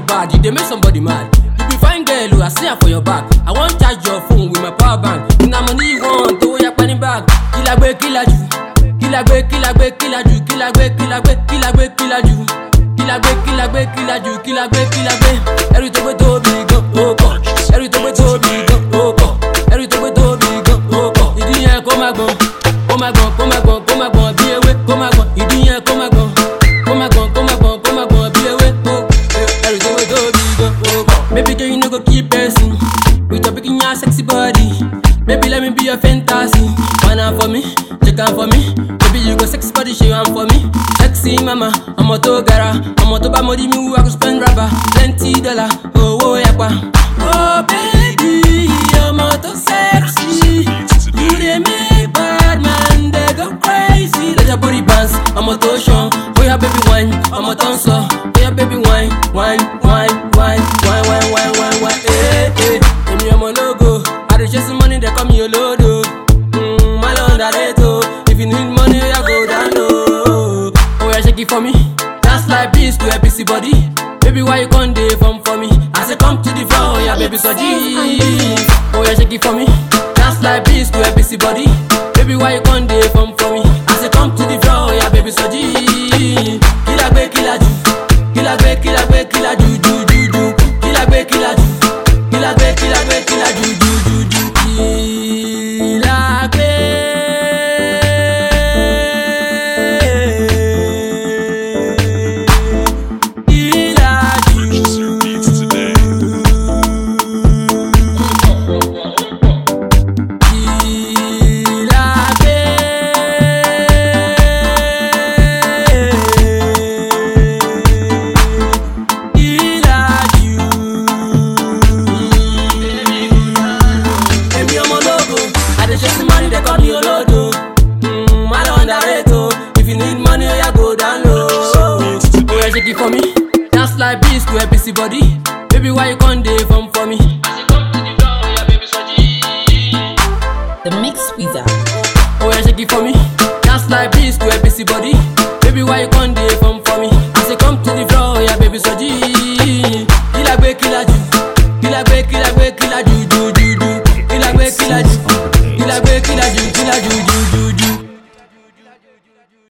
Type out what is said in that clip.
bad, you dey make somebody mad. You be fine girl, oh, I see her for your back. I want charge your phone with my power bank. Na money you want, to your penny bag. Kilagbe, kilaju, kilagbe, kilagbe, kilaju, kilagbe, kilagbe, kilagbe, kilaju, kilagbe, kilagbe, kilaju, kilagbe, kilagbe. Every time we do big go, oh God. Every time we do big go, oh God. Every time we do big go, oh God. Idi yen ko ma gbon, ko ma gbon, ko ma gbon, ko ma gbon, bi ewe, ko ma gbon. Idi yen ko ma gbon, ko ma gbon, ko ma gbon, ko ma gbon, bi ewe, oh. Every time we do big go, oh God. Baby girl, you no go keep passing with your big and sexy body. Baby, let me be your fantasy. One hand for me, check hand for me. Baby, you go sexy body, show hand for me. Sexy mama, I'm a to gara. I'm a to ba modi me, I go spend rubber. Plenty dollar, oh oh yakwa. Oh baby, I'm a to sexy. You dey make bad man, they go crazy. Let your body bounce, I'm a to show. Oh yeah, baby wine, I'm a to so. Oh yeah, baby wine, wine, wine, wine, wine, wine, wine, wine, wine. Eh eh, give me my logo. I dey chase money, they call me a lodo. My Londareto. If you need money, I go down low. Oh yeah, shake it for me. Dance like this to a busy body. Baby, why you can't dey from for me? I say come to the floor, oh yeah, baby, so G. Oh yeah, shake it for me. Dance like this to a busy body. Baby, why you can't dey from for me? I say come to the floor, oh yeah, baby, so G. Kilagbe, kilaju, kilagbe, kilagbe, kilaju, ju ju ju. Kilagbe, kilaju, kilagbe, kilagbe, kilaju, ju ju ju. Kilagbe. Shake it for me, dance like this to a busy body. Baby, why you can't dey from for me? I say come to the floor, oh yeah, baby, so G. The Mix Pizza. Oh yeah, shake it for me, dance like this to a busy body. Baby, why you can't dey from for me?